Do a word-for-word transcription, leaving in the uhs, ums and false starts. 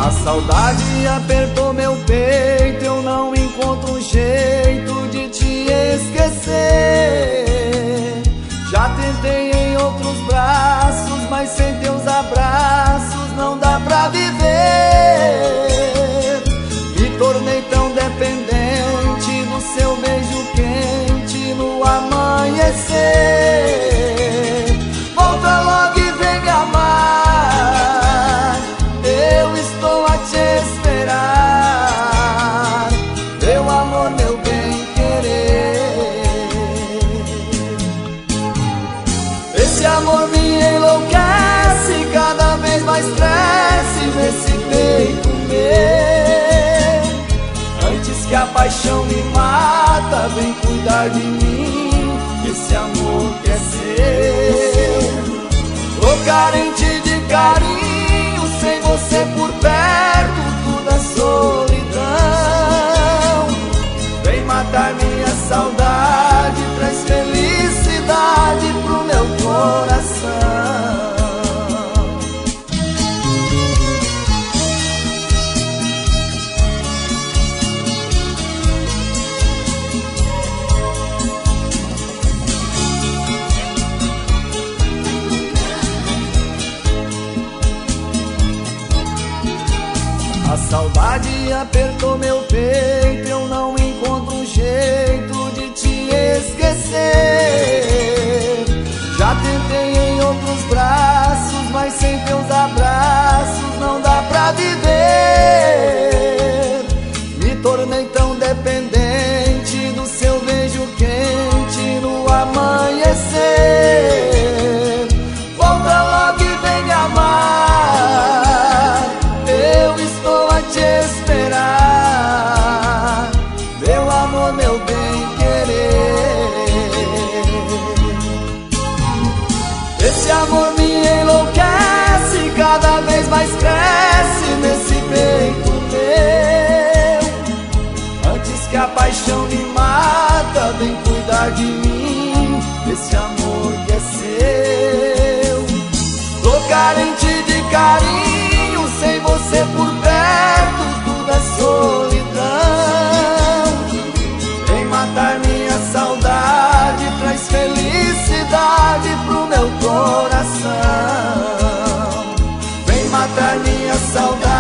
A saudade apertou meu peito, eu não encontro um jeito de te esquecer. Já tentei em outros braços, mas sem teus abraços não dá pra viver. Me tornei tão dependente do seu beijo quente no amanhecer. Volta logo e vem me amar, eu estou a te esperar, meu amor, meu bem-querer. Esse amor me enlouquece, cada vez mais cresce nesse peito meu. Antes que a paixão me mata, vem cuidar de mim, esse amor que é seu. Tô carente de carinho, sem você por perto, tudo é solidão. Vem matar minha saudade, traz felicidade pro meu coração. A saudade apertou meu peito, eu não encontro um jeito de te esquecer. Já tentei em outros braços, mas sem teus abraços não dá pra viver. Me tornei tão dependente do seu beijo quente no amanhecer. Volta logo e vem me amar, eu estou a te esperar, meu amor, meu bem-querer. Esse amor me enlouquece, cada vez mais cresce nesse peito meu. Antes que a paixão me mata, vem cuidar de mim, esse amor que é seu. Tô carente de carinho, sem você por perto, tudo é solidão. Vem matar minha saudade, traz felicidade pro meu coração. Vem matar minha saudade.